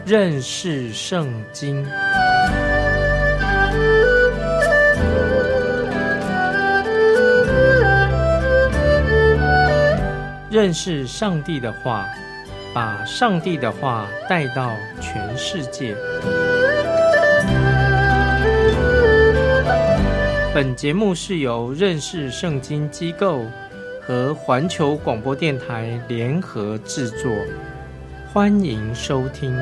认识圣经。认识上帝的话，把上帝的话带到全世界。本节目是由认识圣经机构和环球广播电台联合制作，欢迎收听。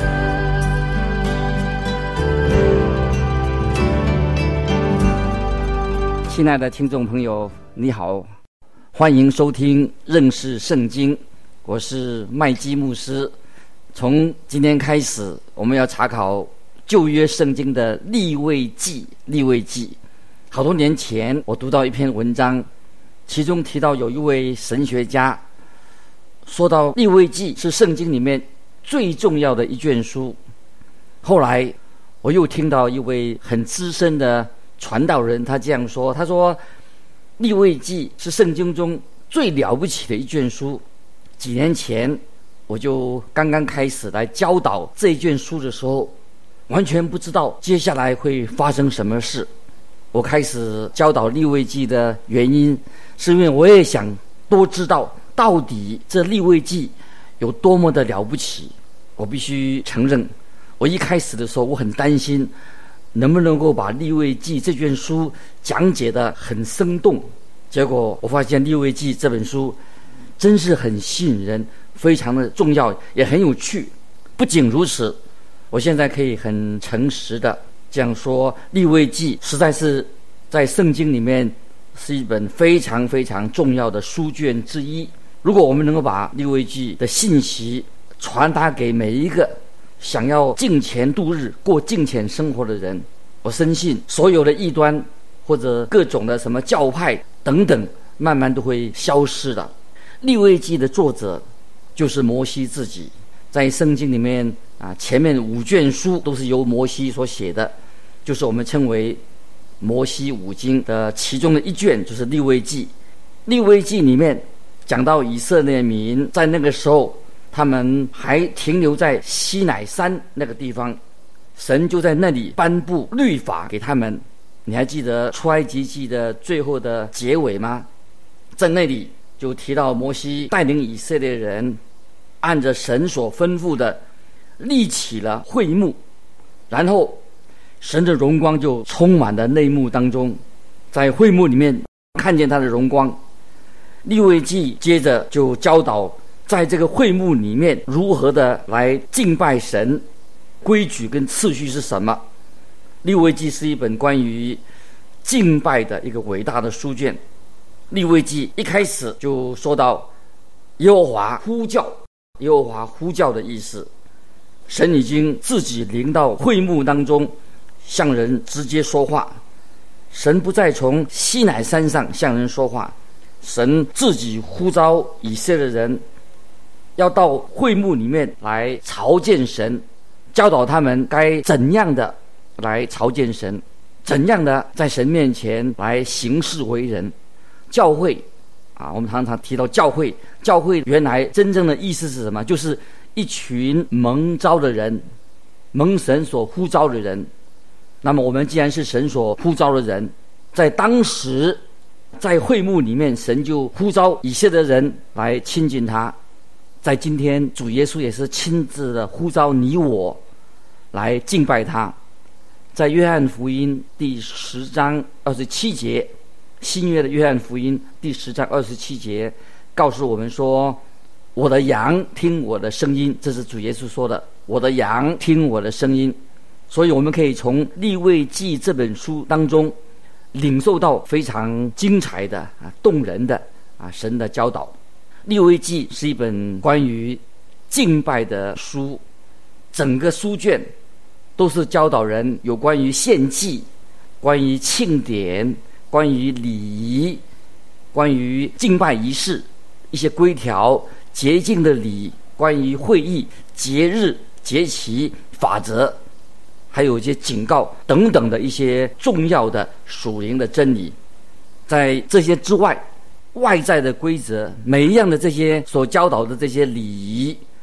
亲爱的听众朋友，你好，欢迎收听认识圣经，我是麦基牧师。从今天开始，我们要查考旧约圣经的利未记。好多年前我读到一篇文章，其中提到有一位神学家说到利未记是圣经里面最重要的一卷书。后来我又听到一位很资深的传道人，他这样说，他说利未记是圣经中最了不起的一卷书。几年前我就刚刚开始来教导这一卷书的时候，完全不知道接下来会发生什么事。我开始教导利未记的原因，是因为我也想多知道到底这利未记有多么的了不起。我必须承认，我一开始的时候我很担心能不能够把利未记这卷书讲解得很生动。结果我发现利未记这本书真是很吸引人，非常的重要，也很有趣。不仅如此，我现在可以很诚实的这样说，利未记实在是在圣经里面是一本非常非常重要的书卷之一。如果我们能够把利未记的信息传达给每一个想要敬虔度日、过敬虔生活的人，我深信所有的异端或者各种的什么教派等等，慢慢都会消失的。利未记的作者就是摩西自己，在圣经里面前面5卷书都是由摩西所写的，就是我们称为摩西5经的其中的一卷，就是利未记。利未记里面讲到以色列民在那个时候，他们还停留在西乃山那个地方，神就在那里颁布律法给他们。你还记得出埃及记的最后的结尾吗？在那里就提到摩西带领以色列人按着神所吩咐的立起了会幕，然后神的荣光就充满了内幕当中，在会幕里面看见他的荣光。利未记接着就教导在这个会幕里面如何的来敬拜神，规矩跟次序是什么。利未记是一本关于敬拜的一个伟大的书卷。利未记一开始就说到耶和华呼叫，耶和华呼叫的意思，神已经自己临到会幕当中向人直接说话。神不再从西乃山上向人说话，神自己呼召以色列人要到会幕里面来朝见神，教导他们该怎样的来朝见神，怎样的在神面前来行事为人。教会我们常常提到教会，教会原来真正的意思是什么？就是一群蒙召的人，蒙神所呼召的人。那么我们既然是神所呼召的人，在当时在会幕里面，神就呼召以色列人来亲近他。在今天主耶稣也是亲自的呼召你我来敬拜他。在约翰福音第10章27节，新约的约翰福音第10章27节告诉我们说，我的羊听我的声音，这是主耶稣说的，我的羊听我的声音。所以我们可以从利未记这本书当中领受到非常精彩的动人的神的教导。利未记是一本关于敬拜的书，整个书卷都是教导人有关于献祭、关于庆典、关于礼仪、关于敬拜仪式、一些规条、洁净的礼、关于会议、节日、节期、法则，还有一些警告等等的一些重要的属灵的真理。在这些之外，外在的规则，每一样的这些所教导的这些礼仪，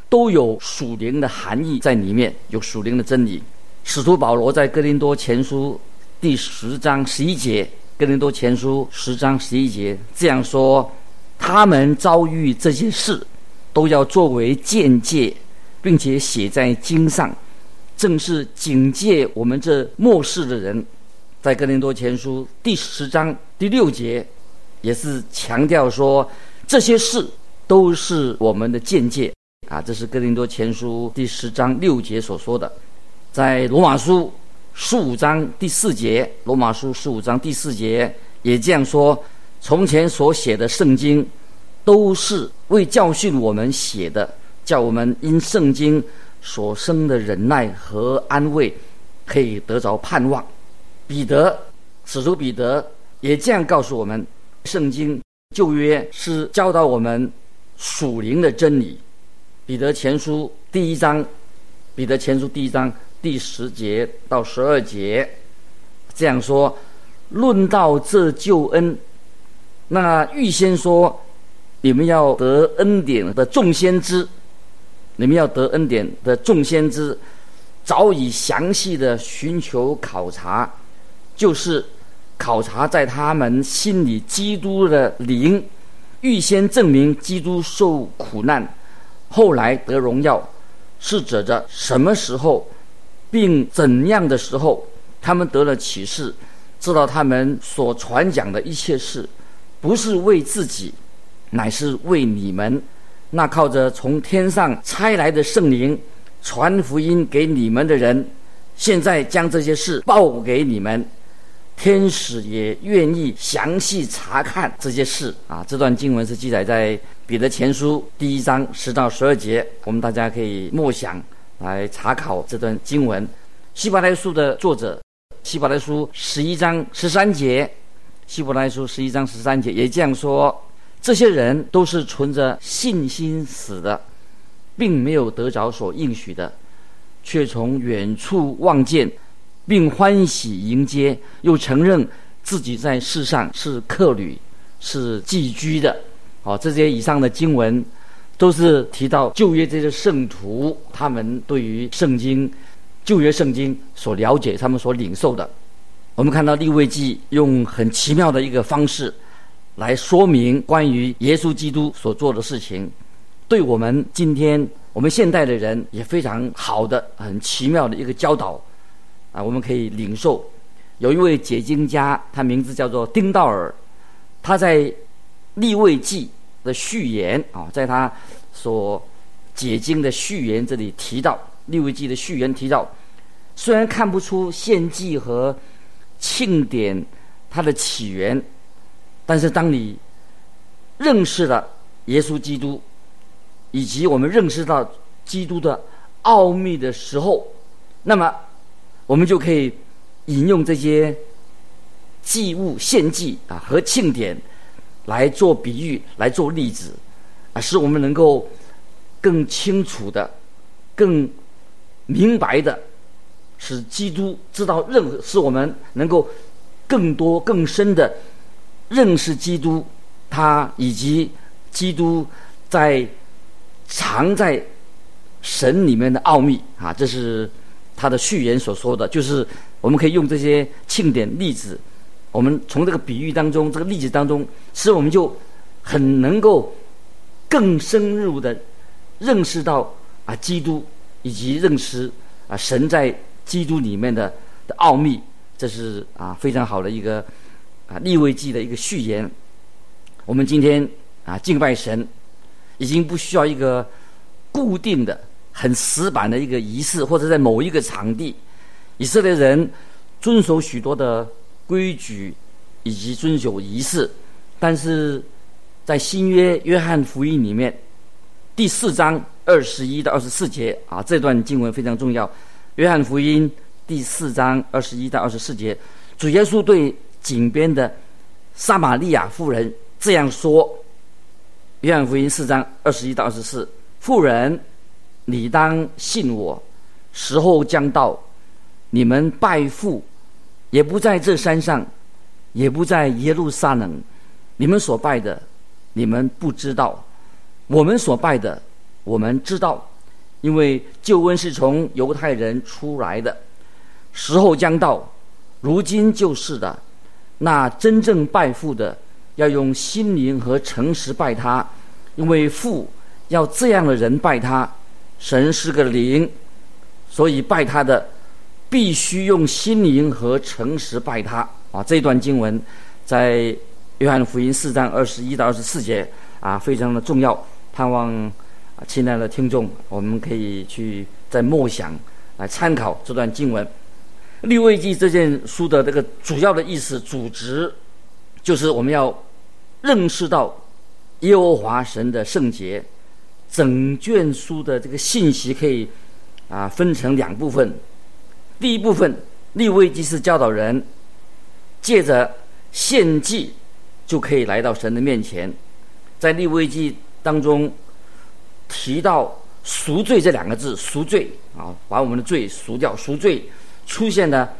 都有属灵的含义在里面，有属灵的真理。使徒保罗在哥林多前书第10章11节，哥林多前书10章11节这样说：他们遭遇这些事，都要作为鉴戒，并且写在经上，正是警戒我们这末世的人。在哥林多前书第10章第6节，也是强调说这些事都是我们的鉴戒啊，这是哥林多前书第10章6节所说的。在罗马书15章第4节，罗马书15章第4节也这样说：从前所写的圣经都是为教训我们写的，叫我们因圣经所生的忍耐和安慰可以得着盼望。使徒彼得也这样告诉我们，圣经旧约是教导我们属灵的真理。彼得前书第1章第10节到12节这样说：论到这救恩，那预先说你们要得恩典的众先知，早已详细的寻求考察，就是考察在他们心里基督的灵，预先证明基督受苦难，后来得荣耀，是指着什么时候并怎样的时候，他们得了启示，知道他们所传讲的一切事不是为自己，乃是为你们，那靠着从天上差来的圣灵传福音给你们的人，现在将这些事报给你们。天使也愿意详细查看这些事啊。这段经文是记载在彼得前书第1章10到12节，我们大家可以默想来查考这段经文。希伯来书的作者，希伯来书11章13节，希伯来书11章13节也这样说：这些人都是存着信心死的，并没有得着所应许的，却从远处望见，并欢喜迎接，又承认自己在世上是客旅，是寄居的。这些以上的经文都是提到旧约这些圣徒他们对于圣经，旧约圣经所了解，他们所领受的。我们看到利未记用很奇妙的一个方式来说明关于耶稣基督所做的事情，对我们今天我们现代的人也非常好的很奇妙的一个教导啊，我们可以领受。有一位解经家，他名字叫做丁道尔，他在利未记的序言啊，在他所解经的序言这里提到，利未记的序言提到，虽然看不出献祭和庆典它的起源，但是当你认识了耶稣基督，以及我们认识到基督的奥秘的时候，那么我们就可以引用这些祭物、献祭啊和庆典来做比喻，来做例子啊，使我们能够更清楚的、更明白的，使基督知道使我们能够更多、更深的认识基督，他以及基督藏在神里面的奥秘啊，这是他的序言所说的。就是我们可以用这些庆典例子，我们从这个比喻当中、这个例子当中，使我们就很能够更深入的认识到啊基督，以及认识啊神在基督里面的奥秘。这是啊非常好的一个啊利未记的一个序言。我们今天啊敬拜神，已经不需要一个固定的、很死板的一个仪式，或者在某一个场地。以色列人遵守许多的规矩，以及遵守仪式，但是在新约约翰福音里面第4章21到24节啊，这段经文非常重要。约翰福音第4章21到24节，主耶稣对井边的撒玛利亚妇人这样说：约翰福音4章21到24，妇人，你当信我，时候将到，你们拜父也不在这山上，也不在耶路撒冷，你们所拜的你们不知道，我们所拜的我们知道， 因为救恩是从犹太人出来的，时候将到，如今就是的。那真正拜父的，要用心灵和诚实拜他，因为父要这样的人拜他。神是个灵，所以拜他的必须用心灵和诚实拜他。这段经文在约翰福音4章21到24节非常的重要。盼望亲爱的听众，我们可以去在默想来参考这段经文。利未记这件书的这个主要的意思主旨，就是我们要认识到耶和华神的圣洁。整卷书的这个信息可以分成2部分。第一部分，利未记是教导人借着献祭就可以来到神的面前。在利未记当中提到赎罪这2个字，赎罪把我们的罪赎掉，赎罪出现了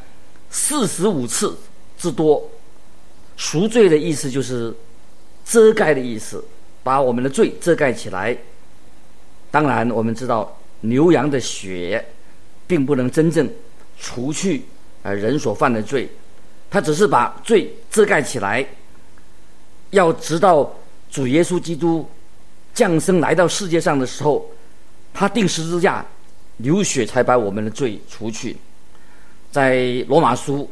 45次之多。赎罪的意思就是遮盖的意思，把我们的罪遮盖起来。当然我们知道牛羊的血并不能真正除去人所犯的罪，它只是把罪遮盖起来，要直到主耶稣基督降生来到世界上的时候，他钉十字架流血才把我们的罪除去。在罗马书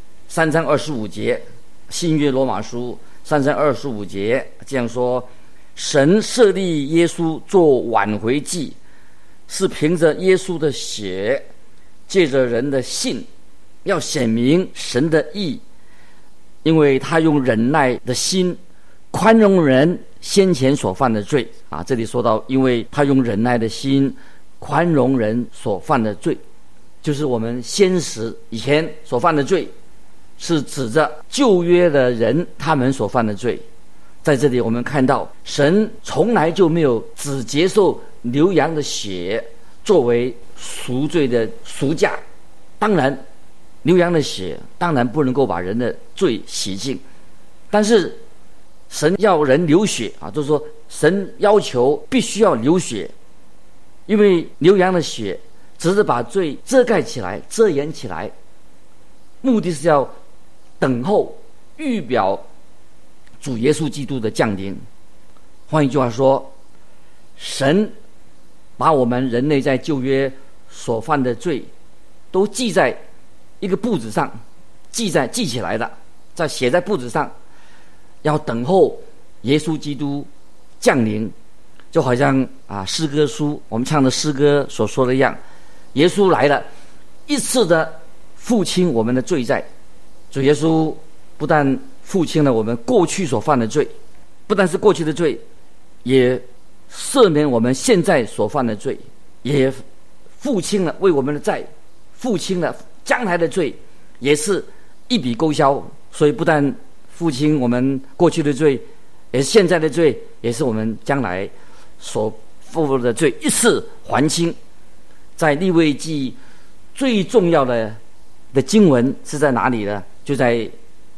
3章25节，新约罗马书3章25节这样说：神设立耶稣做挽回祭，是凭着耶稣的血，借着人的信，要显明神的义，因为他用忍耐的心宽容人先前所犯的罪这里说到，因为他用忍耐的心宽容人所犯的罪，就是我们先时以前所犯的罪，是指着旧约的人他们所犯的罪。在这里我们看到，神从来就没有只接受牛羊的血作为赎罪的赎价。当然牛羊的血当然不能够把人的罪洗净，但是神要人流血就是说神要求必须要流血，因为牛羊的血只是把罪遮盖起来，遮掩起来，目的是要等候预表主耶稣基督的降临。换一句话说，神把我们人类在旧约所犯的罪都记在一个簿子上，记起来的，再写在簿子上，要等候耶稣基督降临。就好像诗歌书我们唱的诗歌所说的一样，耶稣来了，一次的付清我们的罪债。主耶稣不但付清了我们过去所犯的罪，不但是过去的罪，也赦免我们现在所犯的罪，也付清了为我们的债，付清了将来的罪，也是一笔勾销。所以不但付清我们过去的罪，也是现在的罪，也是我们将来所负的罪，一次还清。在利未记最重要的经文是在哪里呢？就在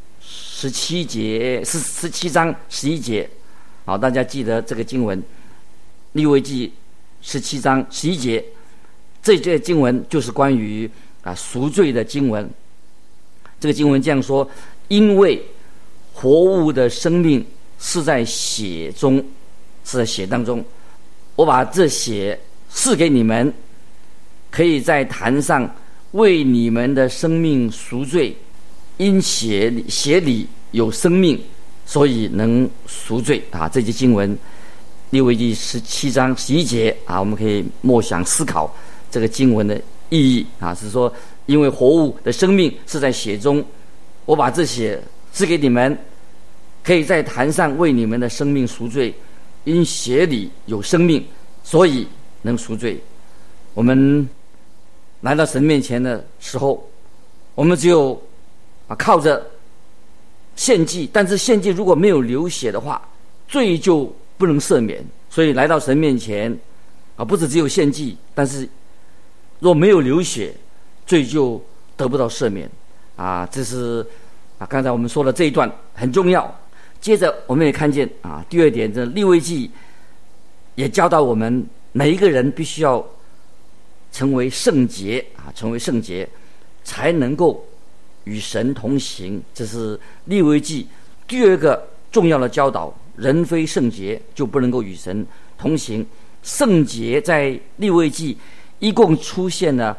17章11节。好，大家记得这个经文，利未记17章11节，这节经文就是关于赎罪的经文。这个经文这样说：因为活物的生命是在血中，是在血当中，我把这血赐给你们，可以在坛上为你们的生命赎罪，因血里有生命，所以能赎罪这节经文利未记17章11节我们可以默想思考这个经文的意义是说，因为活物的生命是在血中，我把这血赐给你们，可以在坛上为你们的生命赎罪，因血里有生命，所以能赎罪。我们来到神面前的时候，我们只有靠着献祭，但是献祭如果没有流血的话，罪就不能赦免。所以来到神面前不只有献祭，但是若没有流血，罪就得不到赦免这是刚才我们说的这一段很重要。接着我们也看见第二点，这利未记也教导我们每一个人必须要成为圣洁成为圣洁，才能够与神同行。这是利未记第二个重要的教导，人非圣洁就不能够与神同行。圣洁在利未记一共出现了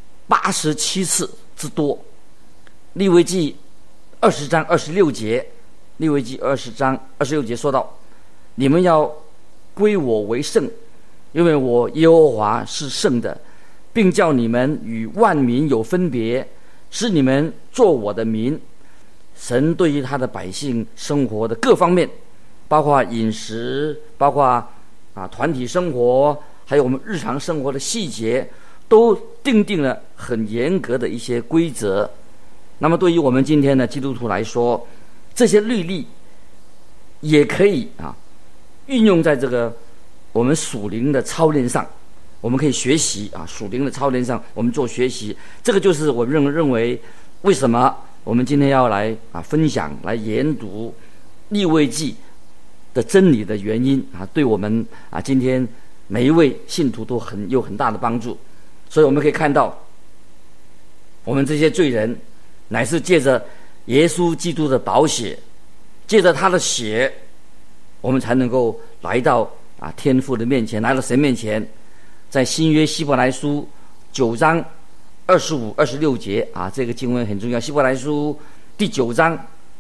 87次之多。利未记20章26节，利未记20章26节说到，你们要归我为圣，因为我耶和华是圣的，并叫你们与万民有分别，使你们做我的民。神对于他的百姓生活的各方面，包括饮食，包括团体生活，还有我们日常生活的细节，都定定了很严格的一些规则。那么对于我们今天的基督徒来说，这些律例也可以运用在这个我们属灵的操练上，我们可以学习属灵的操练上，我们做学习。这个就是我认为为什么我们今天要来分享来研读利未记的真理的原因对我们今天每一位信徒都有很大的帮助。所以我们可以看到，我们这些罪人乃是借着耶稣基督的宝血，借着他的血，我们才能够来到天父的面前，来到神面前。在新约希伯来书9章25、26节这个经文很重要。希伯来书第9章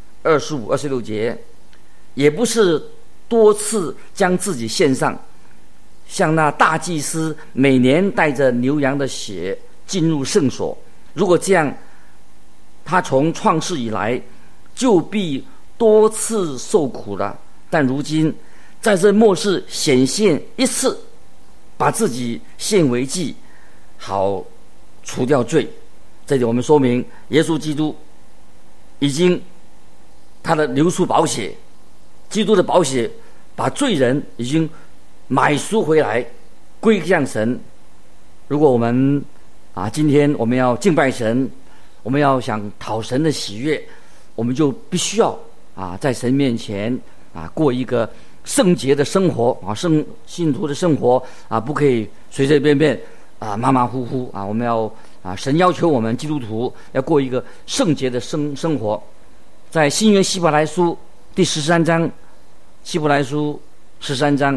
25、26节，也不是多次将自己献上，像那大祭司每年带着牛羊的血进入圣所。如果这样，他从创世以来就必多次受苦了。但如今在这末世显现一次，把自己献为祭，好除掉罪。这里我们说明耶稣基督已经他的流出宝血，基督的宝血把罪人已经买赎回来，归向神。如果我们今天我们要敬拜神，我们要想讨神的喜悦，我们就必须要在神面前过一个圣洁的生活信徒的生活不可以随随便便马马虎虎我们要神要求我们基督徒要过一个圣洁的生活。在新约希伯来书第13章，希伯来书13章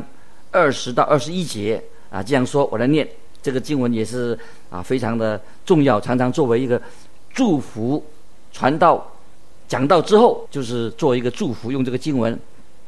20到21节这样说，我来念。这个经文也是非常的重要，常常作为一个祝福传道讲道之后，就是做一个祝福，用这个经文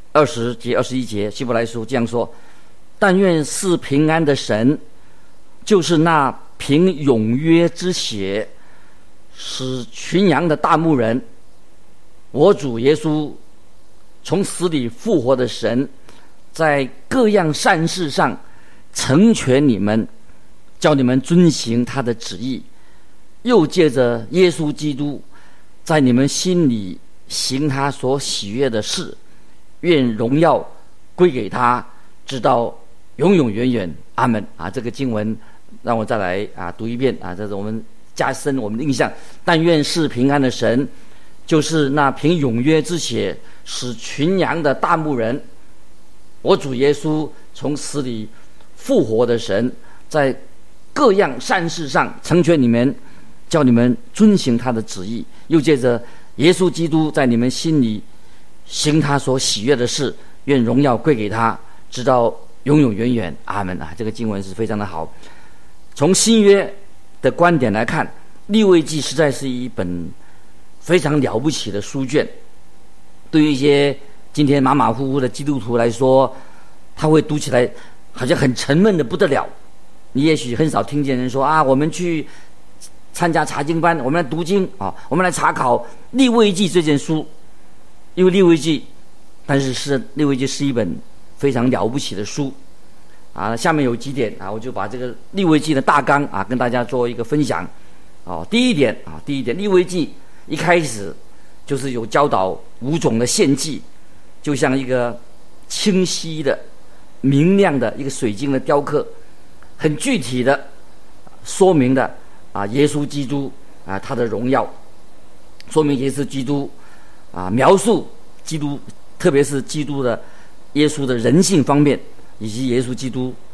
20节21节，希伯来书这样说：但愿是平安的神，就是那凭永约之血使群羊的大牧人，我主耶稣从死里复活的神，在各样善事上成全你们，叫你们遵行他的旨意，又借着耶稣基督在你们心里行他所喜悦的事，愿荣耀归给他，直到永永远远。阿们。这个经文让我再来读一遍这是我们加深我们的印象。但愿是平安的神，就是那凭永约之血使群羊的大牧人，我主耶稣从死里复活的神，在各样善事上成全你们，叫你们遵行他的旨意，又借着耶稣基督在你们心里行他所喜悦的事，愿荣耀归给他，直到永永远远。阿们。这个经文是非常的好。从新约的观点来看，利未记实在是一本非常了不起的书卷。对于一些今天马马虎虎的基督徒来说，他会读起来好像很沉闷的不得了。你也许很少听见人说我们去参加查经班，我们来读经我们来查考利未记这件书。因为利未记利未记是一本非常了不起的书下面有几点我就把这个利未记的大纲跟大家做一个分享。第一点利未记一开始就是有教导5种的献祭，就像一个清晰的明亮的一个水晶的雕刻，很具体的说明的耶稣基督他的荣耀，说明耶稣基督描述基督，特别是基督的耶稣的人性方面，以及耶稣基督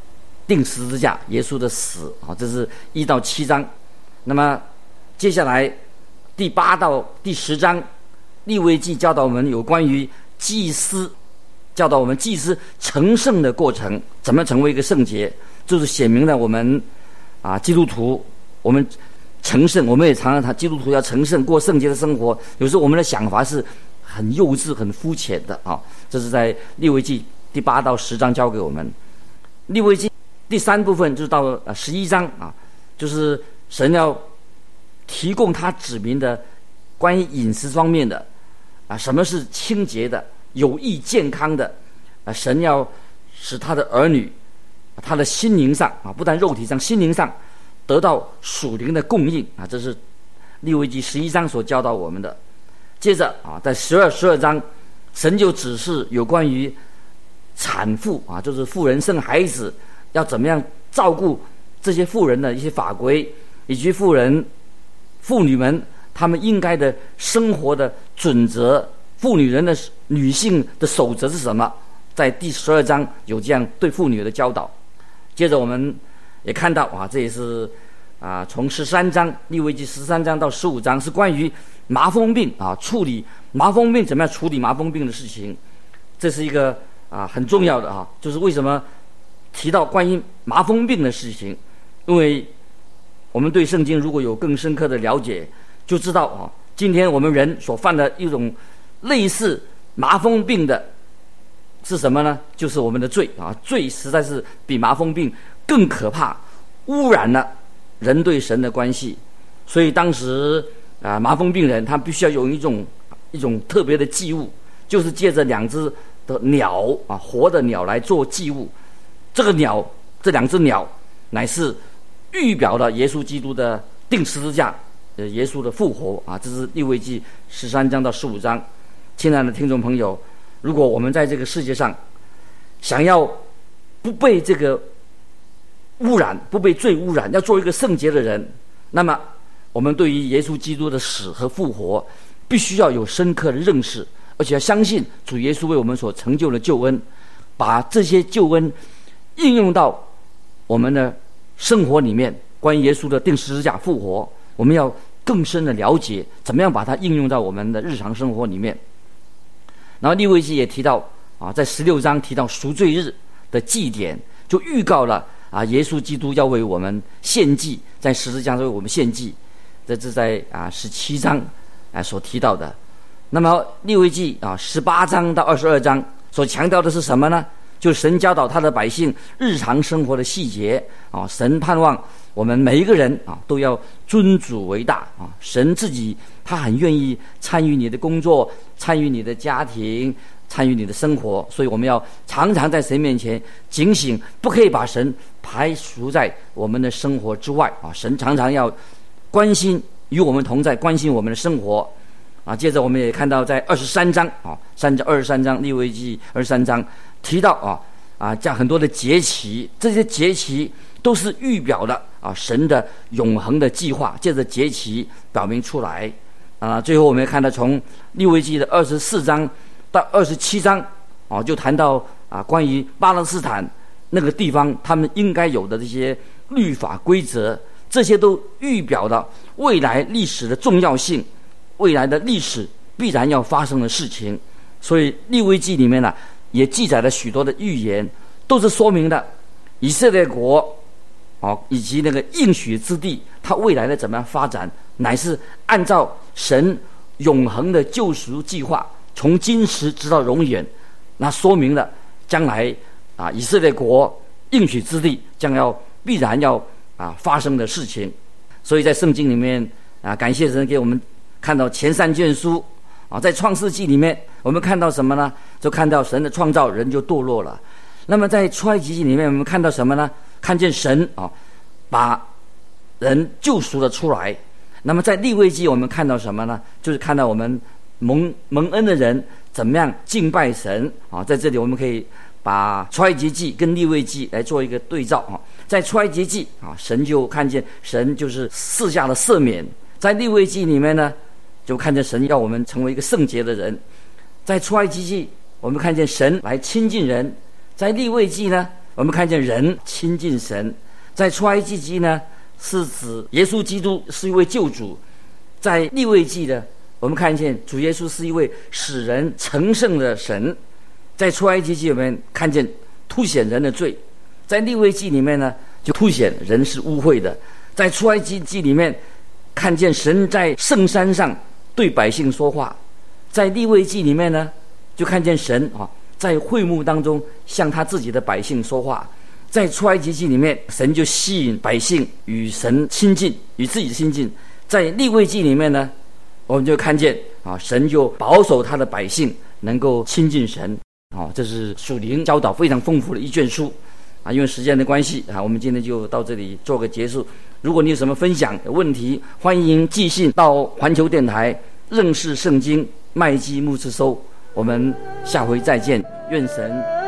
钉十字架，耶稣的死啊，这是1到7章。那么接下来第8到第10章，利未记教导我们有关于祭司，教导我们祭司成圣的过程，怎么成为一个圣洁，就是显明了我们基督徒，我们成圣，我们也常常基督徒要成圣，过圣洁的生活。有时候我们的想法是很幼稚、很肤浅的啊。这是在利未记第8到10章教给我们。利未记第3部分就是到11章啊，就是神要提供他指明的关于饮食方面的什么是清洁的、有益健康的神要使他的儿女，他的心灵上不但肉体上，心灵上得到属灵的供应这是利未记11章所教导我们的。接着在12章，神就指示有关于产妇就是妇人生孩子要怎么样照顾这些妇人的一些法规，以及妇女们她们应该的生活的准则，女性的守则是什么，在第12章有这样对妇女的教导。接着我们也看到这也是从13章利未记13章到15章是关于麻风病处理麻风病，怎么样处理麻风病的事情。这是一个很重要的就是为什么提到关于麻风病的事情，因为我们对圣经如果有更深刻的了解，就知道今天我们人所犯的一种类似麻风病的是什么呢？就是我们的罪罪实在是比麻风病更可怕，污染了人对神的关系。所以当时麻风病人他必须要用一种特别的祭物，就是借着2只的鸟活的鸟来做祭物。这2只鸟乃是预表了耶稣基督的钉十字架，耶稣的复活这是利未记13章到15章。亲爱的听众朋友，如果我们在这个世界上想要不被这个污染，不被罪污染，要做一个圣洁的人，那么我们对于耶稣基督的死和复活必须要有深刻的认识，而且要相信主耶稣为我们所成就的救恩，把这些救恩应用到我们的生活里面。关于耶稣的钉十字架复活，我们要更深的了解怎么样把它应用到我们的日常生活里面。然后利未记也提到在16章提到赎罪日的祭典，就预告了耶稣基督要为我们献祭，在十字架上为我们献祭，这是在17章所提到的。那么利未记18章到22章所强调的是什么呢？就是神教导他的百姓日常生活的细节神盼望我们每一个人都要尊主为大神自己他很愿意参与你的工作，参与你的家庭，参与你的生活。所以我们要常常在神面前警醒，不可以把神排除在我们的生活之外神常常要关心，与我们同在，关心我们的生活接着我们也看到在23章23章利未记23章提到像很多的节期，这些节期都是预表的神的永恒的计划，借着节期表明出来最后我们也看到从利未记的24章到27章就谈到关于巴勒斯坦那个地方他们应该有的这些律法规则，这些都预表了未来历史的重要性，未来的历史必然要发生的事情。所以利未记里面也记载了许多的预言，都是说明了以色列国以及那个应许之地它未来的怎么样发展，乃是按照神永恒的救赎计划，从今时直到永远，那说明了将来以色列国应许之地必然要发生的事情。所以在圣经里面感谢神给我们看到前3卷书在创世纪里面我们看到什么呢？就看到神的创造，人就堕落了。那么在出埃及记里面我们看到什么呢？看见神把人救赎了出来。那么在利未记我们看到什么呢？就是看到我们蒙恩的人怎么样敬拜神在这里我们可以把出埃及记跟利未记来做一个对照在出埃及记神就看见神就是赐下了赦免，在利未记里面呢就看见神要我们成为一个圣洁的人。在出埃及记我们看见神来亲近人，在利未记呢我们看见人亲近神。在出埃及记呢，是指耶稣基督是一位救主；在利未记呢，我们看见主耶稣是一位使人成圣的神。在出埃及记里面看见凸显人的罪，在利未记里面呢，就凸显人是污秽的。在出埃及记里面看见神在圣山上对百姓说话，在利未记里面呢，就看见神在会幕当中向他自己的百姓说话。在出埃及记里面，神就吸引百姓与神亲近，与自己亲近。在利未记里面呢，我们就看见神就保守他的百姓能够亲近神。这是属灵教导非常丰富的一卷书因为时间的关系我们今天就到这里做个结束。如果你有什么分享问题，欢迎寄信到环球电台认识圣经麦基牧师收。我们下回再见，愿神